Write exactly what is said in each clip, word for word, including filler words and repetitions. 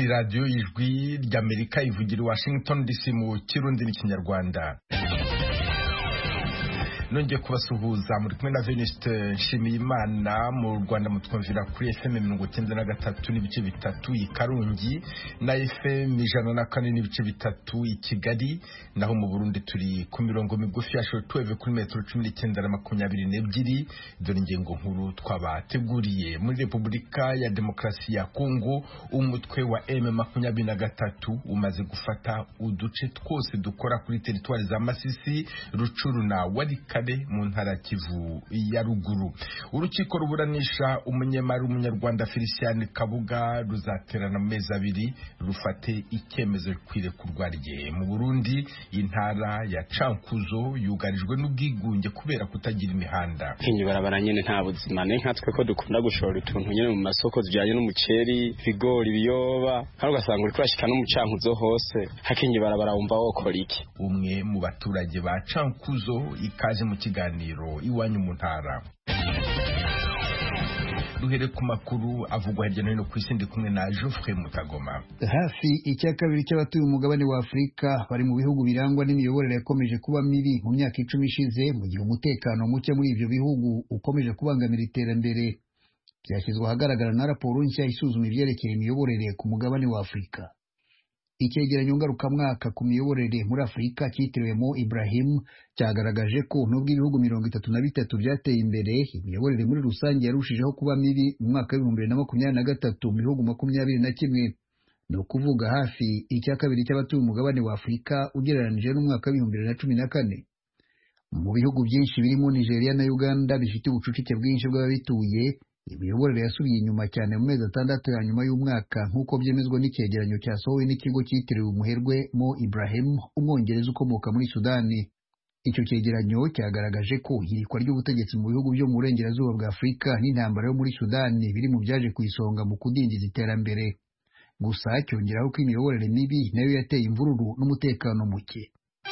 Radio y'Ijwi ry'Amerika ivugira Washington D C mu Kirundi n'Ikinyarwanda. Nongeye kubasuhuza muri kumwe na Venuste Nshimiyimana mu Rwanda mutwumvira kuri F M mirongo icyenda na gatatu n'ibice bitatu i Karungi na F M ijana na kane n'ibice bitatu i Kigali, naho mu Burundi turi ku mirongo migufi ya shortwave kuri metero cumi n'icyenda na makumyabiri n'ebyiri. Dore ingingo nkuru twabateguriye. Muri Repubulika ya Demokarasi ya Kongo, umutwe wa M makumyabiri na gatatu umaze gufata uduce twose dukora kuri teritwari za Masisi, Rucuru na Walikale mu ntara Kivu ya ruguru. Urukiko ruburanisha umunyemari w'umunyarwanda Felicien Kabuga ruzaterana mu mezi abiri rufate icyemezo kwirekurwa rye. Mu Burundi, intara ya Cankuzo yugarijwe n'ubwigunge kubera kutagira imihanda. Kinyi barabara nyene nta buzima ne nkatwe ko dukunda gushora utuntu nyene mu masoko zijanye n'umuceri, bigori, biyoba, kandi ugasanga uri kurashika no mu Cankuzo hose. Hakinyi barabara wumva wokora iki? Umwe mu baturage ba Cankuzo ikaje mu kiganiro iwanyu mu ntara. Duhere ku makuru avugwa hirya no hino ku isi, ndi kumwe na Geoffrey Mutagoma. Hafi icya kabiri cy'abatuye umugabane wa Afurika bari mu bihugu birangwa n'imiyoborere yakomeje kuba mibi mu myaka icumi ishize, mu gihe umutekano muke muri ibyo bihugu ukomeje kubangamira iterambere. Byashyizwe ahagaragara na raporo nshya isuzuma ibyerekeye imiyoborere ku mugabane wa Afurika. Icyegeranyo ngarukamwaka ku miyoborere muri Afurika cyitiriwe Mo Ibrahim cyagaragaje ko nubwo ibihugu mirongo itatu na bitatu byateye imbere, imiyoborere muri rusange yarushijeho kuba mibi mu mwaka w'ibihumbi bibiri na makumyabiri na gatatu mu bihugu makumyabiri na kimwe. Ni ukuvuga hafi icya kabiri cy'abatuye umugabane wa Afurika ugereranije n'umwaka w'ibihumbi bibiri na cumi na kane. Mu bihugu byinshi birimo Nigeria na Uganda bifite ubucucike bwinshi bw'ababituye, imiyoborere yasubiye inyuma cyane mu mezi atandatu ya nyuma y'umwaka, nk'uko byemezwa n'icyegeranyo cyasohowe n'ikigo cyitiriwe umuherwe Mo Ibrahim, umwongereza ukomoka muri Sudani. Icyo cyegeranyo cyagaragaje ko ihirikwa ry'ubutegetsi mu bihugu byo mu burengerazuba bwa Afurika n'intambara yo muri Sudani biri mu byaje ku isonga mu kudindiza iterambere. Gusa cyongeraho ko imiyoborere mibi nayo yateye imvururu n'umutekano muke.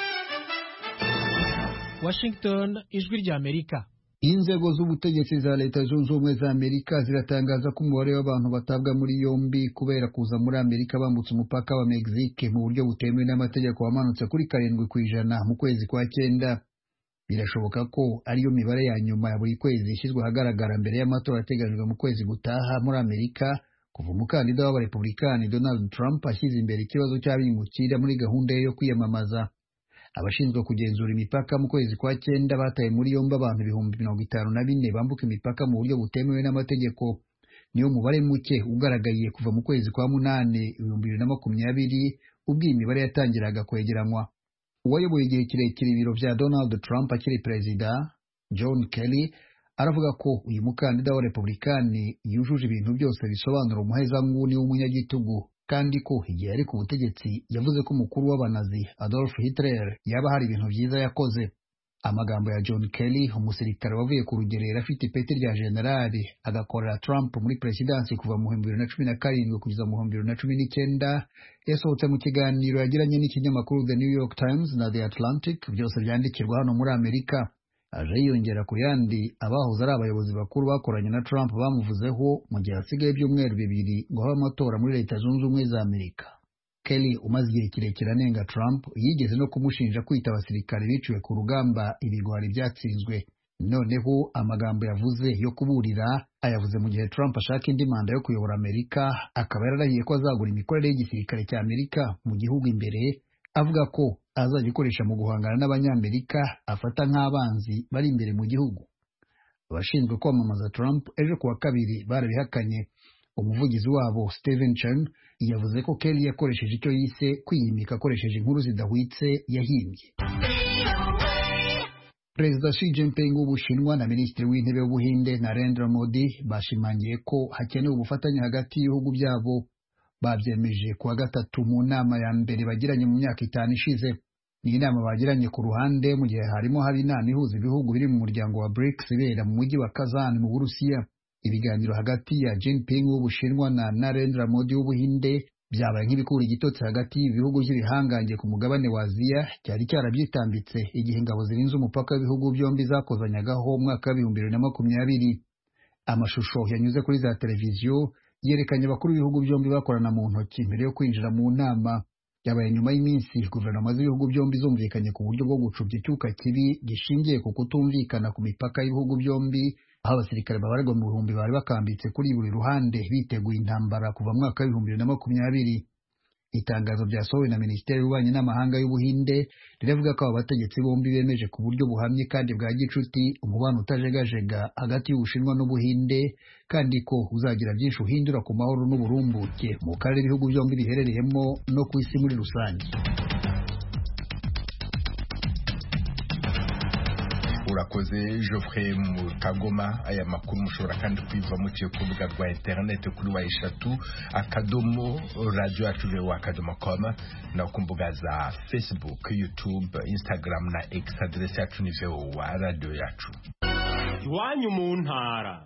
Washington, Ijwi ry'Amerika. Inzego z'ubutegetsi za Leta Zunze Ubumwe za Amerika ziratangaza ko umubare w'abantu batabwa muri yombi kubera kuza muri Amerika bambutse umupaka wa Mexique mu buryo butemewe n'amategeko wamanutse kuri karindwi ku ijana mu kwezi kwa cyenda. Birashoboka ko ariyo mibare ya nyuma ya buri kwezi ishyizwe ahagaragara mbere y'amatora ateganyijwe mu kwezi gutaha muri Amerika, kuva umukandida w'abarepublikani Donald Trump ashyize imbere ikibazo cy'abimukira muri gahunda ye yo kwiyamamaza. Abashinzwe kugenzura imipaka mu kwezi kwa cyenda bataye muri yombi abantu ibihumbi mirongo itanu na bine bambuka imipaka mu buryo butemewe n'amategeko. Niyo mubare muke ugaragaye kuva mu kwezi kwa munani ibihumbi bibiri na makumyabiri, ubwo iyi mibare yatangiraga kwegeranywa. Uwayoboye igihe kirekire ibiro bya Donald Trump akiri perezida, John Kelly, aravuga ko uyu mukandida wa Republikani yujuje ibintu byose bisobanura umuhezanguni w'umunyagitugu, kandi ko igihe ari ku butegetsi yavuze ko umukuru w'abanazi Adolf Hitler yaba hari ibintu byiza yakoze. Amagambo ya John Kelly, umusirikare wavuye ku rugerero afite ipeti rya generali agakorera Trump muri presidansi kuva mu bihumbi bibiri na cumi na karindwi kugeza mu bihumbi bibiri na cumi n'icyenda, yasohotse mu kiganiro yagiranye n'ikinyamakuru The New York Times na The Atlantic, byose byandikirwa hano muri Amerika. Aje yiyongera ku yandi abahoze ari abayobozi bakuru bakoranye na Trump bamuvuzeho mu gihe hasigaye ibyumweru bibiri ngo habe amatora muri Leta Zunze Ubumwe za Amerika. Kelly, umaze igihe kirekire anenga Trump, yigeze no kumushinja kwita abasirikare biciwe ku rugamba ibigwari byatsinzwe. Noneho amagambo yavuze yo kuburira ayavuze mu gihe Trump ashaka indi manda yo kuyobora Amerika, akaba yararahiye ko azagura imikorere y'igisirikare cya Amerika mu gihugu imbere, avuga ko azagikoresha mu guhangana n'Abanyamerika afata nk'abanzi bari imbere mu gihugu. Abashinzwe kwamamaza Trump ejo kuwa kabiri barabihakanye. Umuvugizi wabo Stephen Chen yavuze ko Kelly yakoresheje icyo yise kwiyimika akoresheje inkuru zidahwitse yahimbye. Perezida Xi Jinping w'Ubushinwa na Minisitiri w'Intebe w'Ubuhinde Narendra Modi bashimangiye ko hakenewe ubufatanye hagati y'ibihugu byabo. Babyemeje kuwa gatatu mu nama ya mbere bagiranye mu myaka itanu ishize. Ni inama bagiranye ku ruhande mu gihe harimo haba inama ihuza ibihugu biri mu muryango wa BRICS ibera mu mujyi wa Kazan mu Burusiya. Ibiganiro hagati ya Jinping w'Ubushinwa na Narendra Modi w'Ubuhinde byabaye nk'ibikura igitotsi hagati y'ibihugu by'ibihangange ku mugabane wa Aziya cyari cyarabyitambitse igihe ingabo zirinze umupaka w'ibihugu byombi zakozanyagaho mu mwaka w'ibihumbi bibiri na makumyabiri. Amashusho yanyuze kuri za televiziyo yerekanye abakuru b'ibihugu byombi bakorana mu ntoki mbere yo kwinjira mu nama. Yabaye nyuma y'iminsi guverinoma z'ibihugu byombi zumvikanye ku buryo bwo gucubya icyuka kibi gishingiye ku kutumvikana ku mipaka y'ibihugu byombi, aho abasirikare babarirwa mu bihumbi bari bakambitse kuri buri ruhande biteguye intambara kuva mu mwaka w'ibihumbi bibiri na makumyabiri. Itangazo ryasohowe na Minisiteri y'Ububanyi n'Amahanga y'Ubuhinde riravuga ko aba bategetsi bombi bemeje ku buryo buhamye kandi bwa gicuti umubano utajegajega hagati y'Ubushinwa n'Ubuhinde, kandi ko uzagira byinshi uhindura ku mahoro n'uburumbuke mu karere ibihugu byombi biherereyemo no ku isi muri rusange. Urakoze Geoffrey Mutagoma. Aya makuru mushobora kandi kwiva muciye ku rubuga rwa internet kuri wa eshatu akadomo radio yacu wa akadomo com na ku mbuga za Facebook, YouTube, Instagram na X. Adresse yacu ni wa radio yacu. Iwanyu mu ntara.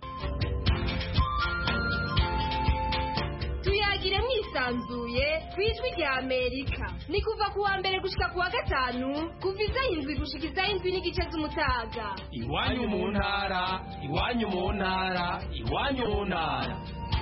Tuyagire mwisanzuye kwijwi rya Amerika. Ni kuva kuwa mbere gushika kuwa gatanu kuva izayindwi gushika izayindwi n'igice z'umutaga. Iwanyu mu ntara, iwanyu mu ntara, iwanyu mu ntara.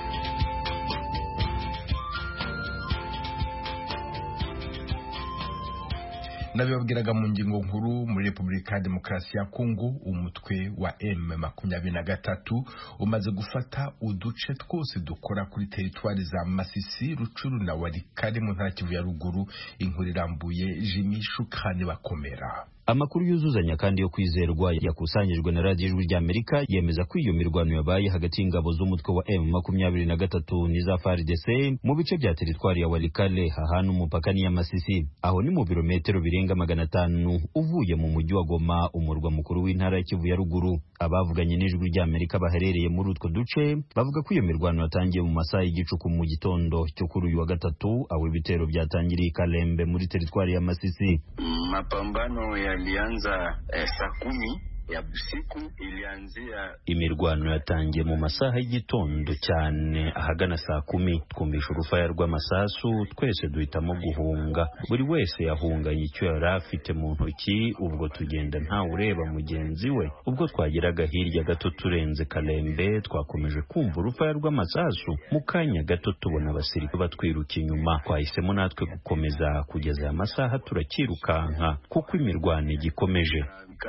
Nabibabwiraga mu ngingo nkuru muri Repubulika ya Demokarasi ya Kongo, umutwe wa M makumyabiri na gatatu umaze gufata uduce twose dukora kuri teritwari za Masisi, Rucuru na Walikale mu ntara Kivu ya ruguru. Inkuru irambuye Jimmy Shukrani Bakomera. Amakuru yuzuzanya kandi yo kwizerwa yakusanyijwe na Radio Ijwi ry'Amerika yemeza ko iyo mirwano yabaye hagati y'ingabo z'umutwe wa M makumyabiri na gatatu n'iza F A R D C mu bice bya teritwari ya Walikale hahana umupaka ni ya Masisi. Aho ni mu birometero birenga magana atanu uvuye mu mujyi wa Goma, umurwa mukuru w'intara ya Kivu ya ruguru. Abavuganye n'Ijwi ry'Amerika baherereye muri utwo duce bavuga ko iyo mirwano yatangiye mu masaha y'igicuku mu gitondo cyo kuri uyu wa gatatu, aho ibitero byatangiriye Kalembe muri teritwari ya Masisi. Mapambano yalianza eh, saa kumi ya busiku. Ilianzia imirwano yatangiye mu masaha y'igitondo cyane ahagana saa kumi. Twumvisha urufaya rw'amasasu, twese duhitamo guhunga. Buri wese yahunganye icyo yari afite mu ntoki, ubwo tugenda nta ureba mugenzi we. Ubwo twageraga hirya gato turenze Kalembe, twakomeje kumva urufaya rw'amasasu. Mu kanya gato tubona abasirikare batwiruka inyuma. Twahisemo natwe gukomeza kugeza aya masaha turakirukanka kuko imirwano igikomeje.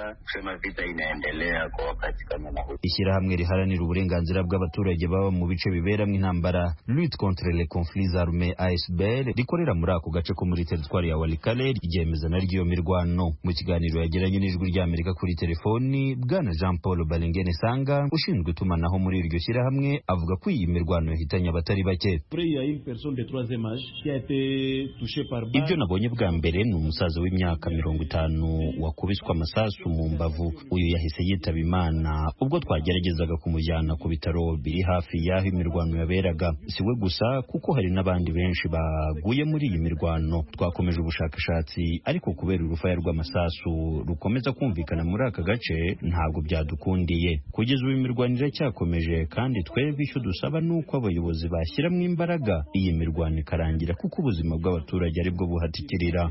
Ishyirahamwe riharanira uburenganzira bw'abaturage baba mu bice biberamo intambara Lutte contre les conflits armés A S B L rikorera muri ako gace ko muri teritwari ya Walikale ryemeza na ryo mirwano. Mu kiganiro yagiranye n'Ijwi ry'Amerika kuri telefoni, Bwana Jean Paul Balengene Sanga ushinzwe itumanaho muri iryo shyirahamwe avuga ko iyi mirwano yahitanye abatari bake. Ibyo nabonye bwa mbere ni umusaza w'imyaka mirongo itanu wakubiswe amasasu mu mbavu. Uyu yahise yitaba Imana ubwo twageragezaga kumujyana ku bitaro biri hafi y'aho imirwano yaberaga. Siwe gusa kuko hari n'abandi benshi baguye muri iyi mirwano. Twakomeje ubushakashatsi ariko kubera urufaya rw'amasasu rukomeza kumvikana muri aka gace ntabwo byadukundiye. Kugeza ubu imirwano iracyakomeje kandi twebwe icyo dusaba nuko abayobozi bashyiramo imbaraga iyi mirwano ikarangira kuko ubuzima bw'abaturage aribwo buhatikirira.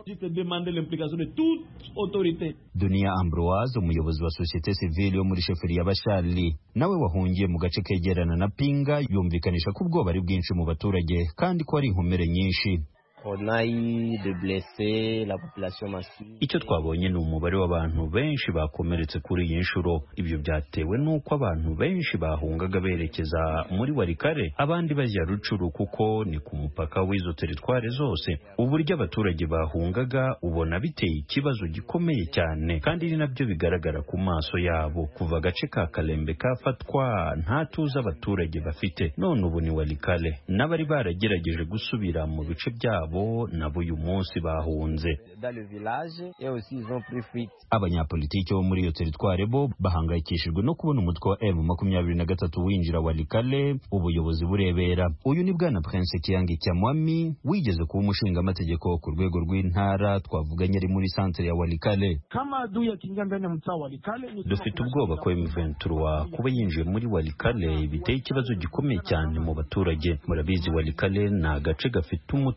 Dunia Ambroise, umuyobozi wa societe civile yo muri sheferi ya Bashali, nawe wahungiye mu gace kegerana na Pinga, yumvikanisha ko ubwoba ari bwinshi mu baturage kandi ko ari inkomere nyinshi. Icyo twabonye ni umubare w'abantu benshi bakomeretse kuri iyi nshuro. Ibyo byatewe n'uko abantu benshi bahungaga berekeza muri Walikale, abandi bajya Rucuru kuko ni ku mupaka w'izo teritware zose. Uburyo abaturage bahungaga ubona biteye ikibazo gikomeye cyane kandi ni nabyo bigaragara ku maso yabo. Kuva agace ka Kalembe kafatwa nta tuza abaturage bafite, none ubu ni Walikale. N'abari baragerageje gusubira mu bice byabo nabo uyu munsi bahunze. Abanyapolitiki bo muri iyo teritware bo bahangayikishijwe no kubona umutwe wa M makumyabiri na gatatu winjira Walikale, ubuyobozi burebera. Uyu ni Bwana Prince Kiyangi Cyamwami, wigeze kuba umushinga amategeko ku rwego rw'intara. Twavuganye ari muri centre ya Walikale. Dufite ubwoba ko M vingt-trois kuba yinjiye muri Walikale biteye ikibazo gikomeye cyane mu baturage. Murabizi Walikale ni agace gafite umutungo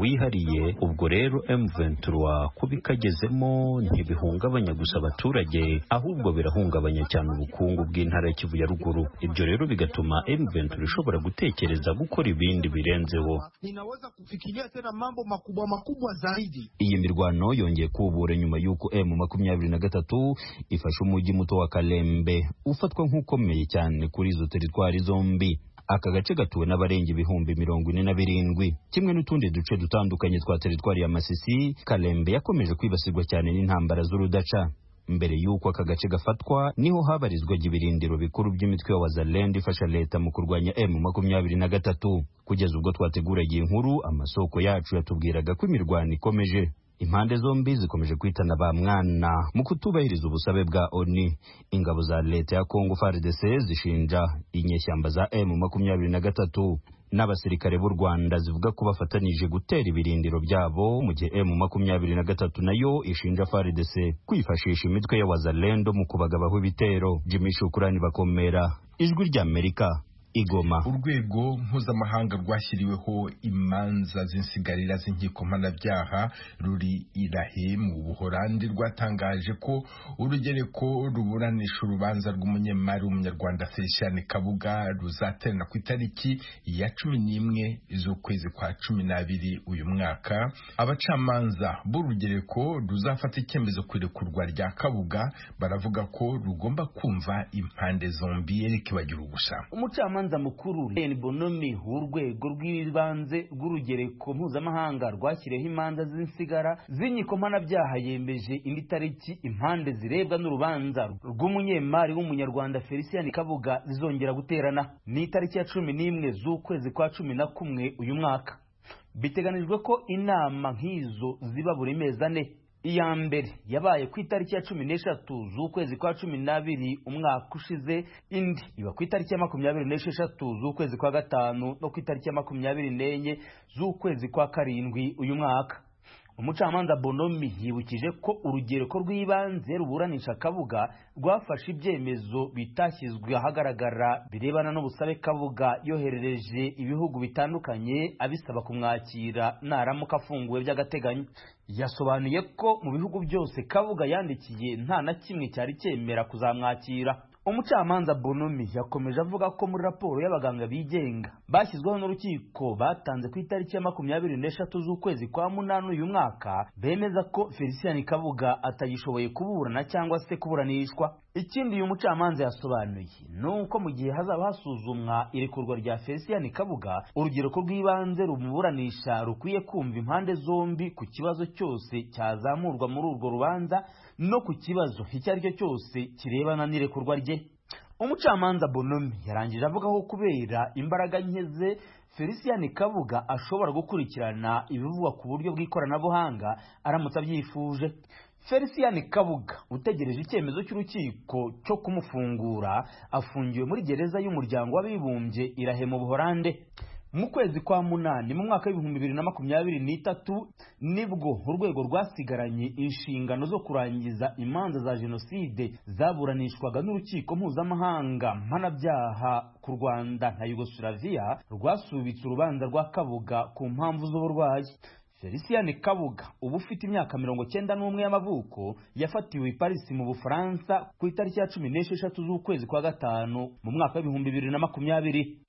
wihariye. Ubwo rero M ventura kuba ikagezemo ntibihungabanya gusa abaturage, ahubwo birahungabanya cyane ubukungu bw'intara ya Kivu ya ruguru. Ibyo rero bigatuma M ventura ishobora gutekereza gukora ibindi birenzeho. Ninaweza kufikiria tena mambo makubwa makubwa zaidi. Iyi mirwano yongeye kubura nyuma y'uko M makumyabiri na gatatu ifashe umujyi muto wa Kalembe ufatwa nk'ukomeye cyane kuri izo teritwari zombi. Aka gace gatuwe n'abarenga ibihumbi mirongo ine na birindwi. Kimwe n'utundi duce dutandukanye twa teritwari ya Masisi, Kalembe yakomeje kwibasirwa cyane n'intambara z'urudaca. Mbere y'uko aka gace gafatwa niho habarizwaga ibirindiro bikuru by'imitwe ya Wazalendo ifasha leta mu kurwanya M makumyabiri na gatatu. Kugeza ubwo twateguragiye inkuru, amasoko yacu yatubwiraga ko imirwano ikomeje. Impande zombi zikomeje kwitana ba mwana mu kutubahiriza ubusabe bwa O N U. Ingabo za leta ya Kongo F A R D C zishinja inyeshyamba za M makumyabiri na gatatu n'abasirikare b'u Rwanda zivuga ko bafatanije gutera ibirindiro byabo, mu gihe M makumyabiri na gatatu nayo ishinja F A R D C kwifashisha imitwe ya Wazalendo mu kubagabaho ibitero. Jimmy Shukurani Bakomera, Ijwi rya Amerika, Igoma. Urwego mpuzamahanga rwashyiriweho imanza z'insigarira z'inkiko mpanabyaha ruri irahe mu Buholandi rwatangaje ko urugereko ruburanisha urubanza rw'umunyemari w'umunyarwanda Felicien Kabuga ruzaterana ku itariki ya cumi n'imwe z'ukwezi kwa cumi n'abiri uyu mwaka. Abacamanza b'urugereko ruzafata icyemezo ku irekurwa rya Kabuga baravuga ko rugomba kumva impande zombi. Eric Bagira gusa umucamanza mukuru Len Bonomi w'urwego rw'ibanze rw'urugereko mpuzamahanga rwashyiriweho imanza z'insigara z'inkiko mpanabyaha yemeje indi tariki impande zirebwa n'urubanza rw'umunyemari w'umunyarwanda Felicien Kabuga zizongera guterana. Ni itariki ya cumi n'imwe z'ukwezi kwa cumi na kumwe uyu mwaka. Biteganijwe ko inama nk'izo ziba buri mezi ane. Iya mbere yabaye ku itariki ya cumi n'eshatu z'ukwezi kwa cumi n'abiri umwaka ushize, indi iba ku itariki ya makumyabiri n'esheshatu z'ukwezi kwa gatanu no ku itariki ya makumyabiri n'enye z'ukwezi kwa karindwi uyu mwaka. Umucamanza Bonomi yibukije ko urugereko rw'ibanze ruburanisha Kabuga rwafashe ibyemezo bitashyizwe ahagaragara birebana n'ubusabe Kabuga yoherereje ibihugu bitandukanye abisaba kumwakira naramuka afunguwe by'agateganyo. Yasobanuye ko mu bihugu byose Kabuga yandikiye nta na kimwe cyari cyemera kuzamwakira. Umucamanza Bonomi yakomeje avuga ko muri raporo y'abaganga bigenga bashyizweho n'urukiko batanze ku itariki ya makumyabiri n'eshatu z'ukwezi kwa munani uyu mwaka bemeza ko Felicien Kabuga atagishoboye kuburana cyangwa se kuburanishwa. Ikindi uyu mucamanza yasobanuye nuko mu gihe hazaba hasuzumwa irekurwa rya Felicien Kabuga, urugereko rw'ibanze rumuburanisha rukwiye kumva impande zombi ku kibazo cyose cyazamurwa muri urwo rubanza no ku kibazo icyo ari cyo cyose kirebana n'irekurwa rye. Umucamanza Bonomi yarangije avuga ko kubera imbaraga nkeze Felicien Kabuga ashobora gukurikirana ibivugwa ku buryo bw'ikoranabuhanga aramutse abyifuje. Felicien Kabuga utegereje icyemezo cy'urukiko cyo kumufungura afungiwe muri gereza y'umuryango w'abibumbye irahe mu Buholande. Mu kwezi kwa munani mu mwaka w'ibihumbi bibiri na makumyabiri n'itatu nibwo urwego rwasigaranye inshingano zo kurangiza imanza za jenoside zaburanishwaga n'urukiko mpuzamahanga mpanabyaha ku Rwanda na Yugoslavia rwasubitse urubanza rwa Kabuga ku mpamvu z'uburwayi. Felicien Kabuga ubu ufite imyaka mirongo cyenda n'umwe y'amavuko yafatiwe i Paris mu Bufaransa ku itariki ya cumi n'esheshatu z'ukwezi kwa gatanu mu mwaka w'ibihumbi bibiri na makumyabiri.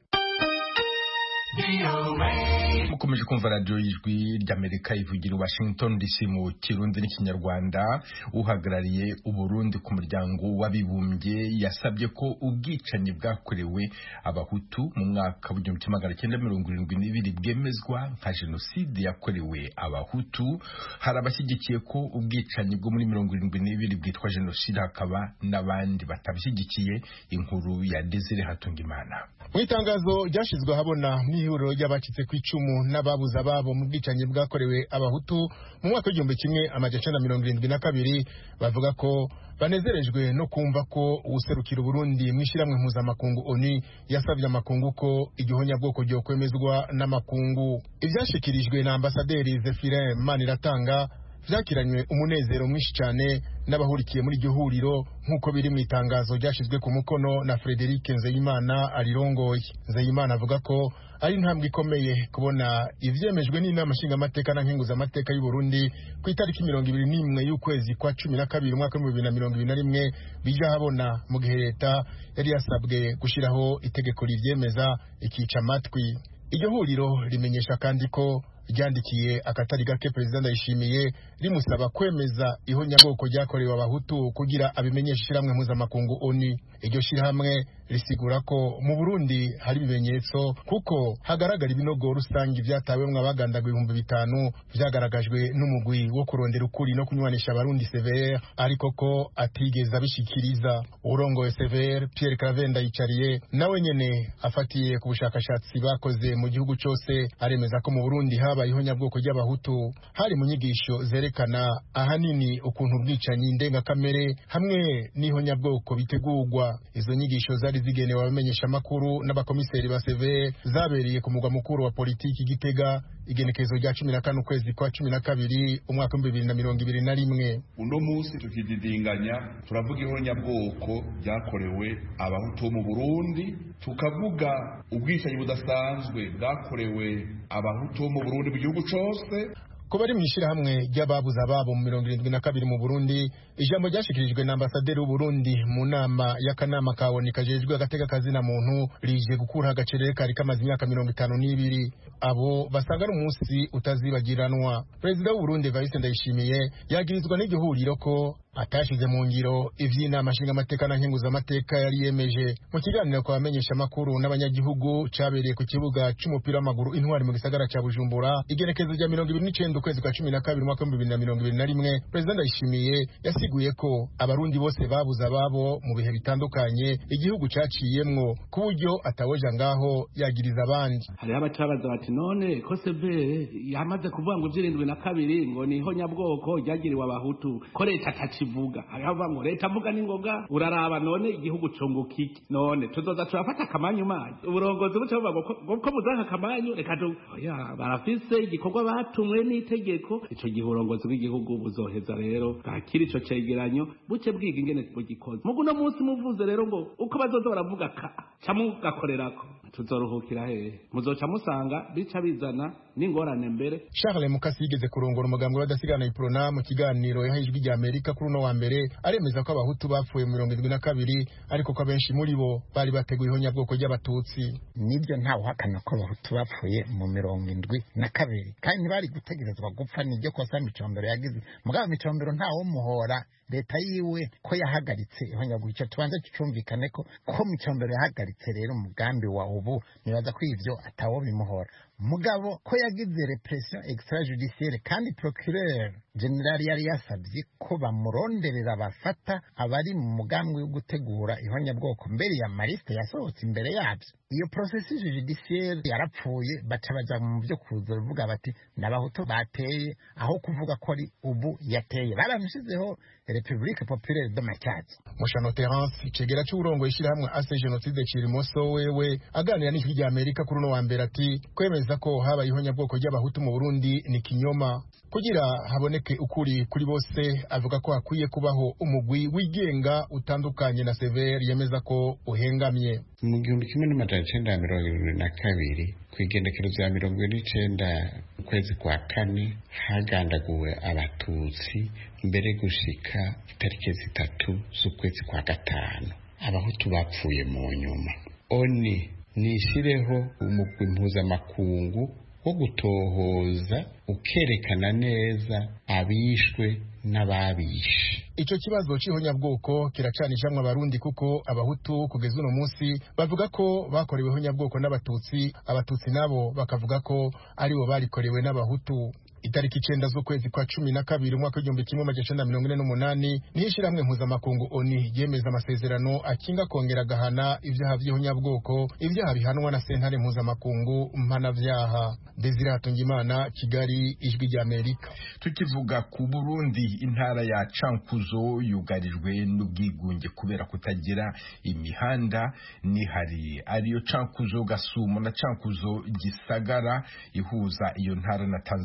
Mukomeje kumva radio y'Ijwi ry'Amerika ivugira i Washington D C mu Kirundi n'Ikinyarwanda. Uhagarariye Uburundi ku muryango w'abibumbye yasabye ko ubwicanyi bwakorewe abahutu mu mwaka w'igihumbi kimwe magana cyenda mirongo irindwi n'ibiri bwemezwa nka jenoside yakorewe abahutu. Hari abashyigikiye ko ubwicanyi bwo muri mirongo irindwi n'ibiri bwitwa jenoside, hakaba n'abandi batabishyigikiye. Inkuru ya Desire Hatungimana. Mu itangazo ryashizwe habona n'ihuriro ry'abacitse ku icumu n'ababuza babo mu bwicanyi bwakorewe abahutu mu mwaka w'igihumbi kimwe amajana cyenda mirongo irindwi na kabiri, bavuga ko banezerejwe no kumva ko userukira Burundi mwishiramwe mpuzamakungu O N U yasabye amakungu ko igihonyabwoko ryo kwemezwa n'amakungu. Ivyashikirijwe na ambasaderi Zephirin Maniratanga, vyakiranywe umunezero mwinshi cyane n'abahurikiye muri iryo huriro nk'uko biri mu itangazo ryashizwe ku mukono na Frederic Nzeyimana arirongoye. Nzeyimana avuga ko ari intambwe ikomeye kubona ivyemejwe n'inama nshingamateka na nkenguzamateka y'u Burundi ku itariki mirongo ibiri n'imwe y'ukwezi kwa cumi na kabiri umwaka w'ibihumbi bibiri na mirongo ibiri na rimwe bija habona mu gihe leta yari yasabwe gushiraho itegeko rivyemeza ikica amatwi. Iryo huriro rimenyesha kandi ko ryandikiye akatari gake Perezida Ndayishimiye rimusaba kwemeza ihonyabwoko ryakorewe abahutu kugira abimenyesha ishiramwe mpuzamakungu O N U. Iryo shirahamwe risigura ko mu Burundi hari ibimenyetso kuko hagaragara ibinogo rusangi vyatawemwe abagandagwa ibihumbi bitanu vyagaragajwe n'umugwi wo kurondera ukuri no kunywanisha abarundi C V R, ariko ko atigeze abishikiriza. Urongoye C V R Pierre Cravenda yicariye nawe nyene afatiye ku bushakashatsi bakoze mu gihugu cyose aremeza ko mu Burundi habaye ihonyabwoko ry'abahutu hari mu nyigisho zerekana ahanini ukuntu ubwicanyi ndengakamere hamwe n'ihonyabwoko bitegurwa. Izo nyigisho zari zigenewe abamenyesha makuru n'abakomiseri ba C V R zabereye ku mugwa mukuru wa politiki Gitega igenekezo rya cumi na kane ukwezi kwa cumi na kabiri umwaka wa bibiri na mirongo ibiri na rimwe. Uno munsi tukididinganya turavuga ihonyabwoko ryakorewe abahutu mu Burundi, tukavuga ubwicanyi budasanzwe bwakorewe abahutu mu Burundi mu gihugu cyose. Kuba ari mwishira hamwe ry'ababuza ababo mu mirongo irindwi na kabiri mu Burundi, ijambo ryashikirijwe na ambasaderi w'u Burundi mu nama y'akanama kaboni kajejwe agateka kazina muntu rije gukura agacerere kari kamaze imyaka mirongo itanu n'ibiri. Abo basanga n'umunsi utazibagiranwa. Perezida w'u Burundi Evariste Ndayishimiye yagirizwa n'iryo huriro ko atashize mu ngiro ivy'inama nshingamateka na nkenguzamateka yari yemeje. Mu kiganiro kwa bamenyesha makuru n'abanyagihugu cabereye ku kibuga c'umupira w'amaguru Intwari mu gisagara ca Bujumbura igenekezo rya mirongo ibiri n'icenda ukwezi kwa cumi na kabiri umwaka wa bibiri na mirongo ibiri na rimwe, Perezida Ndayishimiye yasiguye ko abarundi bose babuze ababo mu bihe bitandukanye igihugu caciyemwo ku buryo atawoja ngaho yagiriza abandi. Hari abacabaza bati none ko severe yamaze kuvuga ngo vyirindwi na kabiri ngo niho nyabwoko ryagiriwe abahutu ko leta atacivuga. Hariho ngo leta avuga n'ingoga uraraba none igihugu cunguka iki? None tuzoza turafata akamanyu manyu uburongozi buca buvuga ko muzaka akamanyu reka tu oya barafise igikorwa batumwe n'itegeko ico gihurongozi bw'igihugu buzoheza rero bwakira ico cegeranyo buce bwiga ingene bugikoze. Mugu no munsi muvuze rero ngo uko bazoza baravuga ka camugakorerako tuzoruhukira hehe? Muzoca musanga bica bizana n'ingorane mbere. Charles Mukasi yigeze kurongora umugambwe w'adasigana iprona mu kiganiro yahijwe rya Amerika kuri uno wa mbere aremeza ko abahutu bapfuye mu mirongo irindwi na kabiri ariko ko benshi muri bo bari bateguye ihonyabwoko ry'abatutsi. Nibyo ntawe uhakana ko abahutu bapfuye mu mirongo irindwi na kabiri kandi ntibari gutegerezwa gupfa. Nibyo kosa Micombero yagize mugabo Micombero ntawo muhora leta yiwe ko yahagaritse ihonyabwoko. Tubanze cyumvikane ko ko Micombero yahagaritse rero umugambi wa ubu nibaza ko ivyo atawo bimuhora. Mugabo ko yagize repression extrajudiciaire kandi procureur general yari yasabye ko bamuronderera bafata abari mu mugambi wo gutegura ihonyabwoko mbere ya mariste yasohotse imbere yabyo. Iyo processus judiciaire yarapfuye baca baja mu byo kuza bivuga bati n'abahutu bateye aho kuvuga ko ari ubu yateye. Baramushizeho Republique Populaire de Matyazo. Mushano Terence cegera cy'urongo ishira hamwe ase genocide Cirimoso wewe aganira n'ijwi rya Amerika kuri no wa mbere ati kwemeza ko habaye ihonyabwoko ry'abahutu mu Burundi ni kinyoma. Kugira haboneke ukuri kuri bose avuga ko hakwiye kubaho umugwi wigenga utandukanye na C V R yemeza ko uhengamye. Mu gihumbi kimwe n'amajana icenda na mirongo irindwi na kabiri kw'igenekerezo ya mirongo ine n'icenda ukwezi kwa kane hagandaguwe abatutsi mbere gushika itariki zitatu z'ukwezi kwa gatanu. Abahutu bapfuye mu nyuma. Oni nishireho umugwi mpuzamakungu wo gutohoza ukerekana neza abishwe n'ababishe. Ico kibazo c'ihonyabwoko kiracanishamwe abarundi kuko abahutu kugeza uno munsi bavuga ko bakorewe ihonyabwoko n'abatutsi, abatutsi nabo bakavuga ko aribo barikorewe n'abahutu. Itariki icenda z'ukwezi kwa cumi na kabiri umwaka w'igihumbi kimwe amajana icenda mirongo ine n'umunani n'ishiramwe mpuzamakungu O N U yemeza amasezerano akinga kongera gahana ivyaha vy'ihonyabwoko, ivyaha bihanwa na sentare mpuzamakungu mpanavyaha. Desire Hatungimana, Kigali, Ijwi rya Amerika. Tukivuga ku Burundi, intara ya Cankuzo yugarijwe n'ubwigunge kubera kutagira imihanda nihari ariyo Cankuzo Gasumo na Cankuzo Gisagara ihuza iyo ntara na Tanzania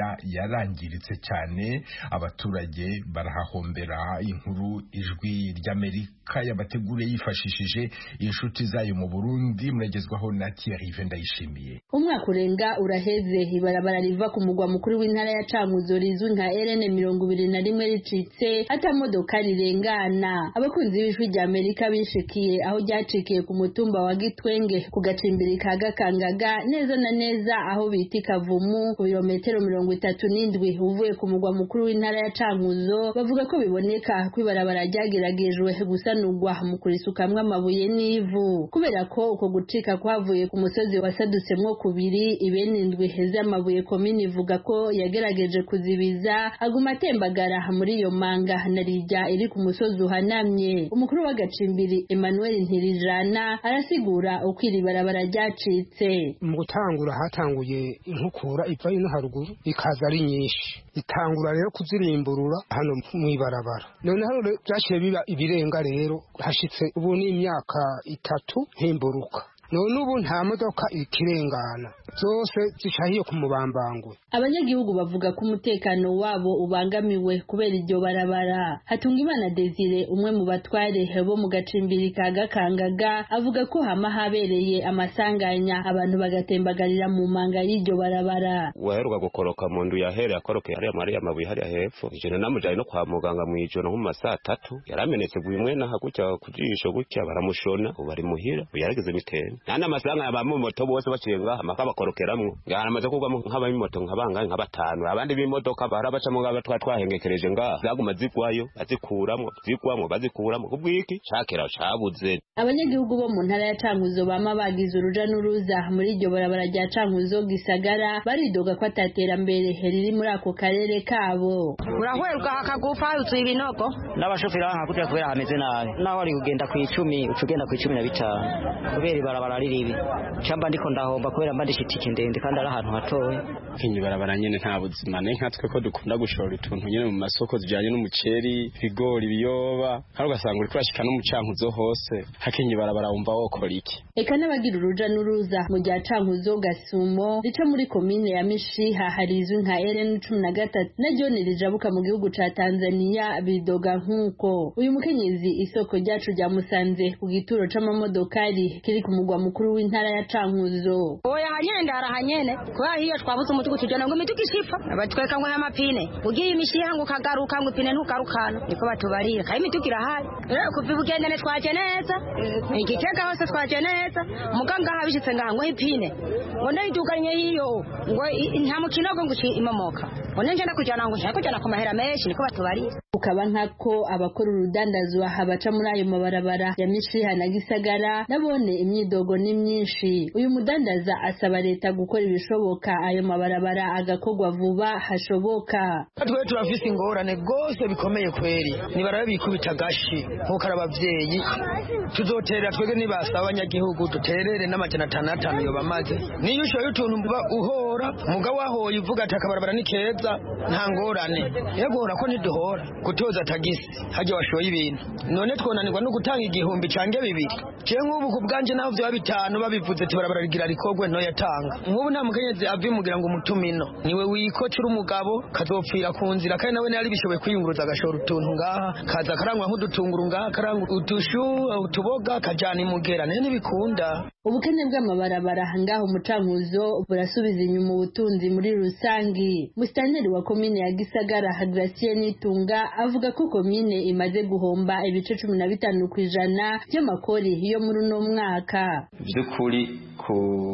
Tanzania yarangiritse cyane abaturage barahahombera. Inkuru ijwi ry'Amerika yabateguriye yifashishije inshuti zayo mu Burundi muragezwaho na Thierry Vendayishimiye. Umwaka urenga uraheze ibarabara riva ku mugwa mukuru w'intara ya Cankuzo rizwi nka R N mirongo ibiri na rimwe ricitse ata modoka rirengana. Abakunzi b'ijwi ry'Amerika bishikiye aho ryacikiye ku mutumba wa Gitwenge ku gacimbiri ka Gakangaga neza na neza aho bita Kavumu ku birometero mirongo itatu n'indwi uvuye ku mugwa mukuru w'intara ya Cankuzo. Bavuga ko biboneka ko ibarabara ryageragejwe gusanurwa mu kurisukamwe amabuye n'ivu kubera ko uko gucika kwavuye ku musozi wasadutsemwo kubiri ibene indwi heza amabuye komini ivuga ko yagerageje kuzibiza aguma atembagara muri iyo manga narijya iri ku musozi uhanamye. Umukuru w'agacimbiri Emmanuel Ntirijana arasigura uko iri barabara ryacitse. Mu gutangura hatanguye inkukura iva ino haruguru ikaza ari nyinshi itangura rero kuzirimburura hano mu ibarabara none hano byaciye biba ibirenga rero hashitse ubu ni imyaka itatu ntimburuka none ubu nta modoka ikirengana zose zishahiye ku mubambangwe. Abanyagihugu bavuga ko umutekano wabo ubangamiwe kubera iryo barabara. Hatungimana Desire umwe mu batware bo mu gacimbiri ka Gakangaga avuga ko hama habereye amasanganya abantu bagatembagarira mu manga y'iryo barabara. Waheruka gukoroka mu ndu yahere akoroke hari Maria mabuye hari hepfo ijana namujanye no kwa muganga mu ijoro nko mu masaa atatu yaramenetse bwimwe na hakujya kujisho gutya baramushona bari muhira yarageze mitene nana masanga abamu moto bose bacenga amakaba korokeramwo ngaramaze kugwa nk'aba moto nkabanga nk'abatanu abandi b'imodoka barabaca mu ngaba twa twahengekereje nga zaguma zigwayo bazikuramwo zigwamwo bazikuramwo kubwiki cakera cabuze. Abanyagihugu bo mu ntara ya Cankuzo bama bagize uruja n'uruza muri iryo barabara rya Cankuzo Gisagara baridoga ko ataterambere riri muri ako karere kabo. Urahweruka hakagufa utuye ibinogo n'abashoferi bakakutira kubera hameze nabi naho ari kugenda ku icumi ucugenda ku icumi na bitanu kubera ibarabara riribi cyamba ndiko ndahomba kubera mbandishitike ndende kandi ari ahantu hatowe. Kinyi barabara nyene nta buzima ne nkatwe ko dukunda gushora utuntu nyene mu masoko zijanye n'umuceri bigori biyoba kandi ugasanga uri kurashika no mu Cankuzo hose hakinyi barabara wumva wokora iki. Eka n'abagira uruja n'uruza mu rya Cankuzo Gasumo rica muri komine ya Mishiha harizwe nka R N cumi na gatatu na John rijabuka mu gihugu ca Tanzania bidoga nkuko uyu mukenyezi isoko ryacu rya Musanze ku gituro c'amamodokari kiri ku mugwa mukuru w'intara ya Cankuzo. Oya hanyenda arahanyene kwa hiyo twabuze umutuku tujana ngo mituki shifa abatweka ngo y'amapine ugiye imishiha ngo kagaruka ngo ipine ntukarukana niko batubarira kai mituki rahaye rero kuvibugendane twaje neza igitega hose twaje neza muganga habishitse ngaho ipine ngo ndayiduganye hiyo ngo nta mukinogo ngo imamoka one nje nakujana ngo nshaka kujana ku mahera menshi niko batubarira. Ukaba nkako abakora urudandazwa habaca muri ayo mabarabara ya Mishiha na Gisagara nabone imyidogo ni myinshi. Uyu mudandaza asaba leta gukora ibishoboka ayo mabarabara agakogwa vuba hashoboka. Twe turafise ingorane gose bikomeye kweri ni barabe bikubita gashi nkuko arabavyeyi tuzoterera twege nibasaba abanyagihugu duterere n'amajana atanu yo bamaze niyo ushoye utuntu mbuba uhora mugabo wahoye uvuga ati akabarabara ni keza nta ngorane yego hora ko ntiduhora gutoza tagisi haje washoye ibintu none twonanirwa no gutanga igihumbi cange bibiri je nk'ubu ku bwanje naho vyo bitanu babivuze ati barabara rigira rikogwe no yatanga nk'ubu nta mukenyezi avimugira ngo umutumino niwe wikocura umugabo kazopfira ku nzira kandi nawe nari bishoboye kwiyunguruza agashora utuntu ngaha kaza karangwa nk'udutunguru ngaha karangwa utushu utuboga kajana imugera nene bikunda. Ubukene bw'amabarabara ngaho mu Cankuzo burasubiza inyuma ubutunzi muri rusangi. Musitanteri wa komine ya Gisagara Gracien Nitunga avuga ko komine imaze guhomba ibice cumi na bitanu kw'ijana by'amakori yo muri uno mwaka. Byukuri ku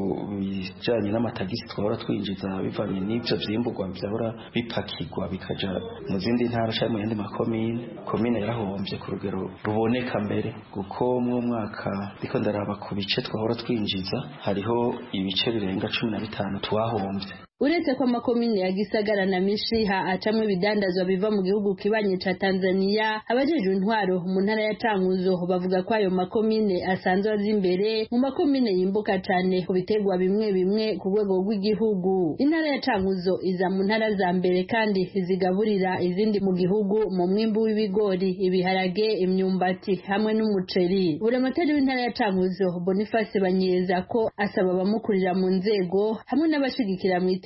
bijanye n'amatagisi twahora twinjiza bivanye n'ivyo vyimburwa vyahora bipakirwa bikaja mu zindi ntara cyangwa mu yandi makomine komine yarahombye ku rugero ruboneka mbere kuko mu mwaka ndiko ndaraba ku bice twahora twinjiza hariho ibice birenga cumi na bitanu twahombye. Uretse ko amakomine ya Gisagara na Mishiha acamwe ibidandazwa biva mu gihugu kibanye ca Tanzania abajejwe intwaro mu ntara ya Cankuzo bavuga ko ayo makomine asanzwe azi imbere mu makomine yimbuka cane ku biterwa bimwe bimwe ku rwego rw'igihugu. Intara ya Cankuzo iza mu ntara za mbere kandi zigaburira izindi mu gihugu mu mwimbu w'ibigori ibiharage imyumbati hamwe n'umuceri. Buramatari w'intara ya Cankuzo Boniface Banyeza ko asaba abamukurira mu nzego hamwe n'abashigikira mu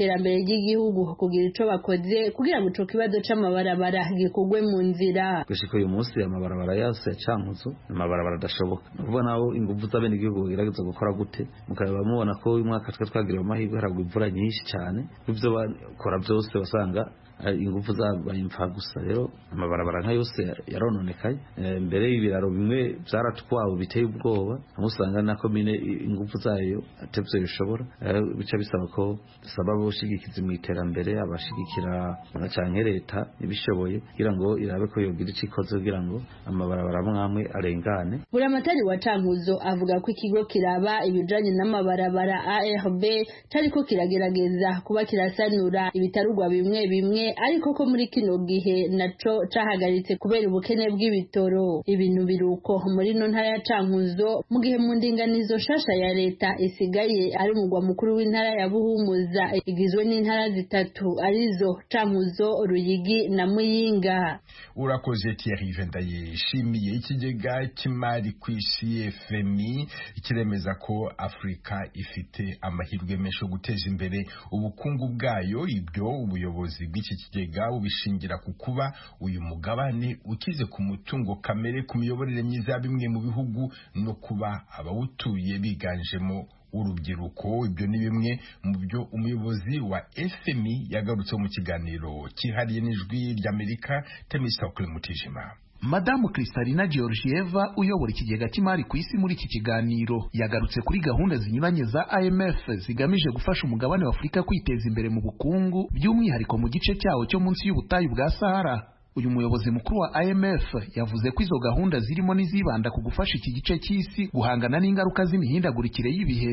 iterambere ry'igihugu kugira ico bakoze kugira ngo ico kibazo c'amabarabara gikugwe mu nzira. Gushika uyu munsi amabarabara yose ya Cankuzo amabarabara adashoboka uvuga naho ingufu z'abene igihugu gerageza gukora gute mukaba mubona ko uyu mwaka twa twagira amahirwe haragwa imvura nyinshi cyane ibyo bakora byose basanga ingufu zabaye impfa gusa. Rero amabarabara nka yose yarononekaye mbere y'ibiraro bimwe byaratwawe biteye ubwoba amusanga na komine ingufu zayo atevye bishobora bica bisaba ko dusaba boshigikiza mu iterambere abashigikira na canke leta ibishoboye kugira ngo irabe ko yogira icikoze kugira ngo amabarabara mwamwe arengane. Buramatari wa Cankuzo avuga ko ikigo kiraba ibijanye n'amabarabara A R B cariko kiragerageza kuba kirasanura ibitarugwa bimwe bimwe ariko ko muri kino gihe naco cahagaritse kubera ubukene bw'ibitoro. Ibintu biruko muri no ntara ya Cankuzo mu gihe mu ndinganizo shasha ya leta isigaye ari umugwa mukuru w'intara ya Buhumuza igizwe n'intara zitatu arizo Cankuzo, Ruyigi na Muyinga. Urakoze Thierry Vendayishimiye. Ikigega cy'imari kw'isi F M I kiremeza ko Afrika ifite amahirwe menshi yo guteza imbere ubukungu bwayo. Ibyo ubuyobozi bw'iki kigega ubishingira ku kuba uyu mugabane ukize ku mutungo kamere, ku miyoborere myiza ya bimwe mu bihugu no kuba abawutuye biganjemo urubyiruko. Ibyo ni bimwe mu byo umuyobozi wa F M I yagarutse mu kiganiro cyihariye n'ijwi ry'Amerika. Temistokle Mutijima. Madamu Kristalina Georgieva uyobora ikigega cy'imari ku isi muri iki kiganiro yagarutse kuri gahunda zinyuranye za I M F zigamije gufasha umugabane wa Afurika kwiteza imbere mu bukungu by'umwihariko mu gice cyawo cyo munsi y'ubutayu bwa Sahara. Uyu muyobozi mukuru wa I M F yavuze ko izo gahunda zirimo n'izibanda ku gufasha iki gice cy'isi guhangana n'ingaruka z'imihindagurikire y'ibihe.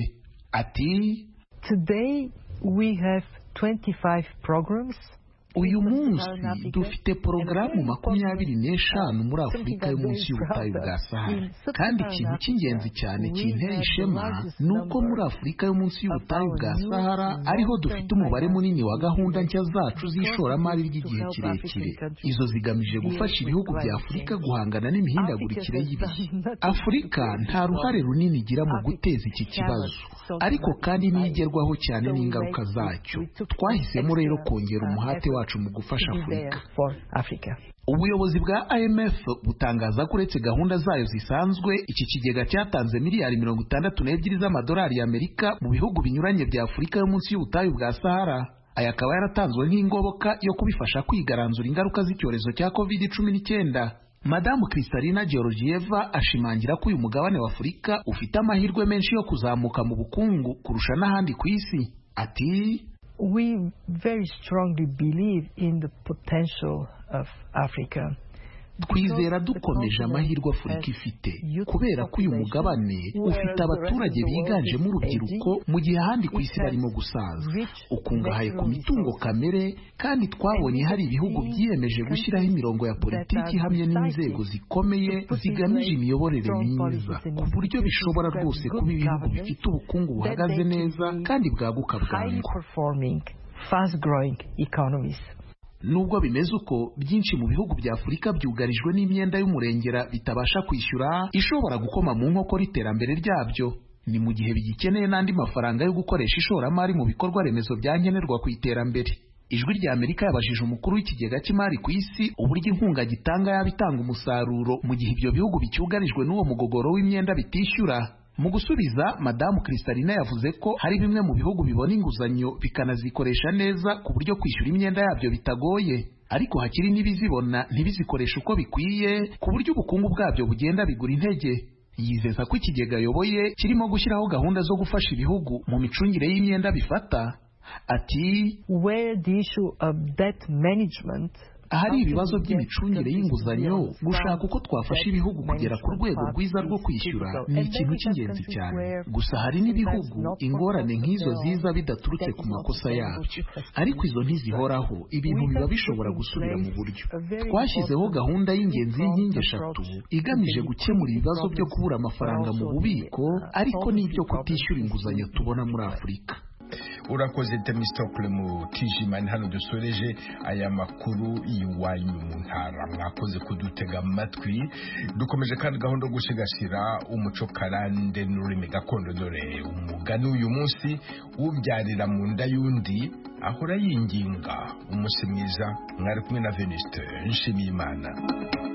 Ati, Today we have twenty-five programs. Uyu munsi dufite porogaramu makumyabiri n'eshanu muri Afurika yo munsi y'ubutayu bwa Sahara, kandi ikintu cy'ingenzi cyane kinteye ishema ni uko muri Afurika yo munsi y'ubutayu bwa Sahara ariho dufite umubare munini wa gahunda nshya zacu z'ishoramari ry'igihe kirekire. Izo zigamije gufasha ibihugu bya Afurika guhangana n'imihindagurikire y'ibihe. Afurika nta ruhare runini igira mu guteza iki kibazo, ariko kandi nigerwaho cyane n'ingaruka zacyo. Twahisemo rero kongera umuhate wa mu gufasha Afurika. Ubuyobozi bwa I M F butangaza ko uretse gahunda zayo zisanzwe iki kigega cyatanze miliyari mirongo itandatu n'ebyiri z'amadolari y'Amerika mu bihugu binyuranye bya Afurika yo munsi y'ubutayu bwa Sahara. Aya akaba yaratanzwe nk'ingoboka yo kubifasha kwigaranzura ingaruka z'icyorezo cya covid cumi n'icyenda. Madamu Kristalina Georgieva ashimangira ko uyu mugabane wa Afurika ufite amahirwe menshi yo kuzamuka mu bukungu kurusha n'ahandi ku isi. Ati, We very strongly believe in the potential of Africa. Twizera dukomeje amahirwe Afurika ifite kubera ko uyu mugabane ufite abaturage biganjemo urubyiruko mu gihe ahandi ku isi barimo gusaza, ukungahaye ku mitungo kamere, kandi twabonye hari ibihugu byiyemeje gushyiraho imirongo ya politiki hamwe n'inzego zikomeye zigamije imiyoborere myiza ku buryo bishobora rwose kuba ibihugu bifite ubukungu buhagaze neza kandi bwaguka bwangu. Nubwo bimeze uko, byinshi mu bihugu bya Afurika byugarijwe n'imyenda y'umurengera bitabasha kwishyura ishobora gukoma mu nkokora iterambere ryabyo. Ni mu gihe bigikeneye n'andi mafaranga yo gukoresha ishoramari mu bikorwa remezo byankenerwa ku iterambere. Ijwi rya Amerika yabajije umukuru w'ikigega cy'imari ku isi uburyo inkunga gitanga yaba itanga umusaruro mu gihe ibyo bihugu bicyugarijwe n'uwo mugogoro w'imyenda bitishyura. Mu gusubiza, Madamu Kristalina yavuze ko hari bimwe mu bihugu bibona inguzanyo bikanazikoresha neza ku buryo kwishyura imyenda yabyo bitagoye, ariko hakiri n'ibizibona ntibizikoresha uko bikwiye ku buryo ubukungu bwabyo bugenda bigura intege. Yizeza ko ikigega ayoboye kirimo gushyiraho gahunda zo gufasha ibihugu mu micungire y'imyenda bifata. Ati, Where the issue of debt management ahari ibibazo by'imicungire y'inguzanyo, gushaka uko twafasha ibihugu kugera ku rwego rwiza rwo kwishyura ni ikintu cy'ingenzi cyane. Gusa hari n'ibihugu ingorane nk'izo ziza bidaturutse ku makosa yabyo, ariko izo ntizihoraho, ibintu biba bishobora gusubira mu buryo. Twashyizeho gahunda y'ingenzi y'inkingi eshatu igamije gukemura ibibazo byo kubura amafaranga mu bubiko ariko n'ibyo kutishyura inguzanyo tubona muri Afurika. urakoze Temistokle mu Tijimani. Hano dusoreje aya makuru iwanyu mu ntara. Mwakoze kudutega amatwi. Dukomeje kandi gahunda yo gushigashira umuco karande n'ururimi gakondo. Dore umugani uyu munsi ubyarira mu nda y'undi ahora yinginga. Umunsi mwiza, mwari kumwe na Venuste Nshimiyimana.